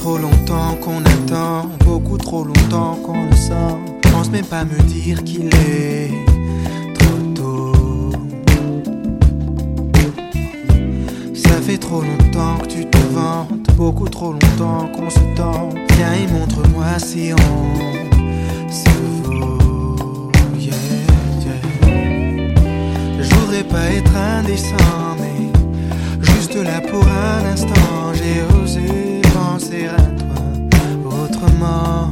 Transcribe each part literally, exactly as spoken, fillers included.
trop longtemps qu'on attend, beaucoup trop longtemps qu'on le sent. Pense même pas me dire qu'il est trop tôt. Ça fait trop longtemps que tu te vantes, beaucoup trop longtemps qu'on se tente. Viens et montre-moi si on se vaut. Yeah, yeah. Je voudrais pas être indécent, mais juste là pour un instant, j'ai osé penser à toi autrement.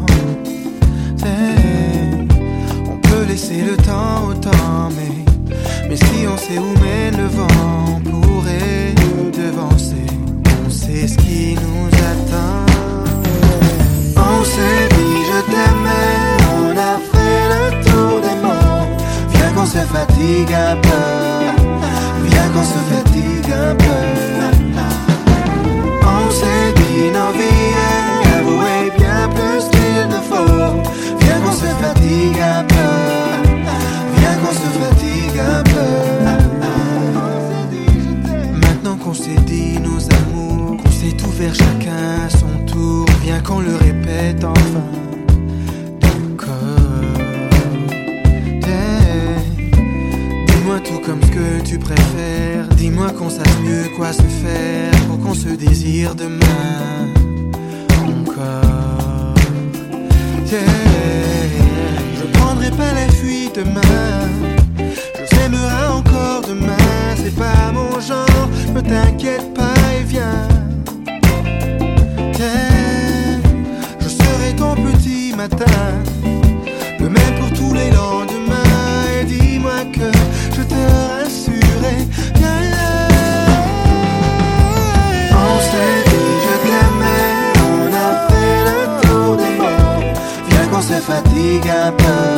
Hey, on peut laisser le temps au temps, mais, mais si on sait où mène le vent, on pourrait devancer. On sait ce qui nous attend. On s'est dit je t'aimais, on a fait le tour des mondes. Viens qu'on se fatigue un peu, viens qu'on se fatigue un peu. On s'est dit nos vies, avouez bien plus qu'il ne faut. Viens qu'on se fatigue un peu, viens qu'on se fatigue un peu. Maintenant qu'on s'est dit nos amours, qu'on s'est ouvert chacun à son tour, viens qu'on le répète enfin. Dis-moi tout comme ce que tu préfères. Dis-moi qu'on sache mieux quoi se faire pour qu'on se désire demain encore. Yeah. Je prendrai pas la fuite demain. Je t'aimerai encore demain. C'est pas mon genre, ne t'inquiète pas et viens. Yeah. Je serai ton petit matin, le même pour tous les lendemains. Et dis-moi que je te rassurerai. Yeah, yeah. On s'est dit je t'aimais, on a fait le tour des mondes. Viens qu'on se fatigue un peu,